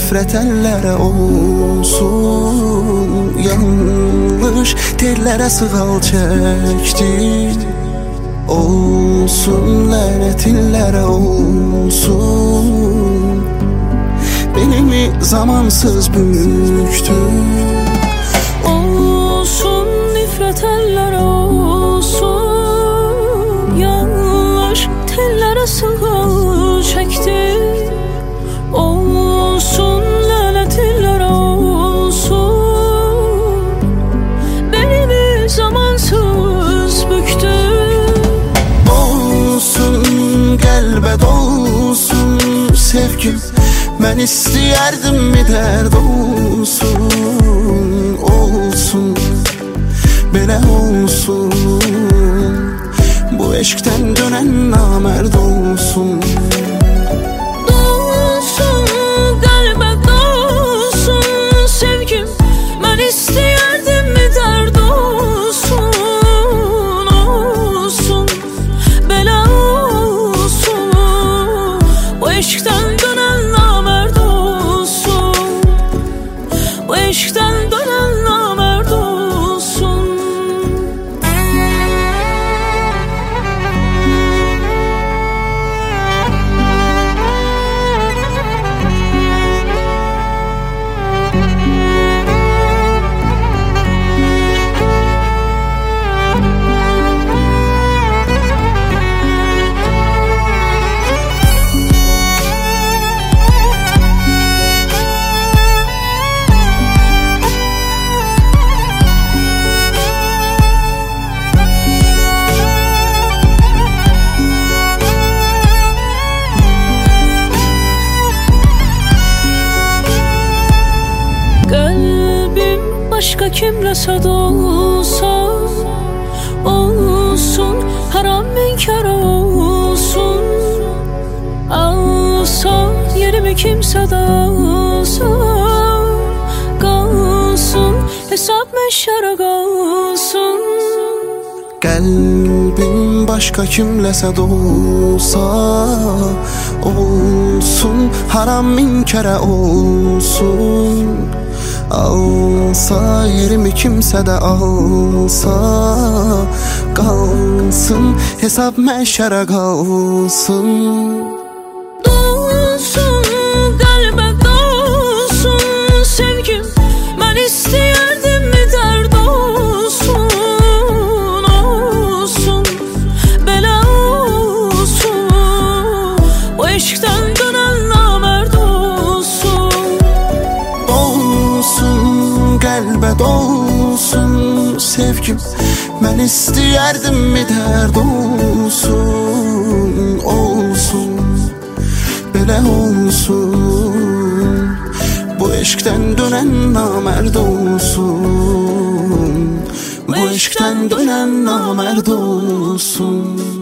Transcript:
nifrət əllərə olsun. Yanlış tellərə sığal çəkdim. Olsun lənət illərə olsun. Benimi zamansız büktü. Olsun nifrət əllərə olsun. Yanlış tellərə sığal çəkdim. Olsun lənət illərə olsun. Benimi zamansız büktü. Olsun qəlbə dolsun sevgim. Mən istəyərdim mi dərd olsun. Olsun, belə olsun. Bu eşqdən dönən namərd olsun. Dolsun, qəlbə dolsun sevgim. Mən istəyərdim mi dərd olsun. Olsun, belə olsun. Bu eşqdən dönən namərd olsun. Bu eşqdən dönən namərd olsun. Qəlbim başqa kimləsə dolsa olsun, haram inkar olsun. Alsa yerimi kimsə də alsa, qalsın hesab məşərə qalsın. Qəlbim başqa kimləsə dolsa olsun, haram inkara olsun. Alsa yerimi kimsə də alsa, qalsın hesab məşərə qalsın. Dolsun, qəlbə dolsun sevgim. Mən istəyərdim mi dərd olsun. Olsun, belə olsun. Bu eşqdən dönən namərd olsun. Olsun, qəlbə dolsun sevgim. Mən istəyərdim mi dərd olsun. Olsun, belə olsun. Bu eşqdən dönən namərd olsun. Bu eşqdən dönən namərd olsun.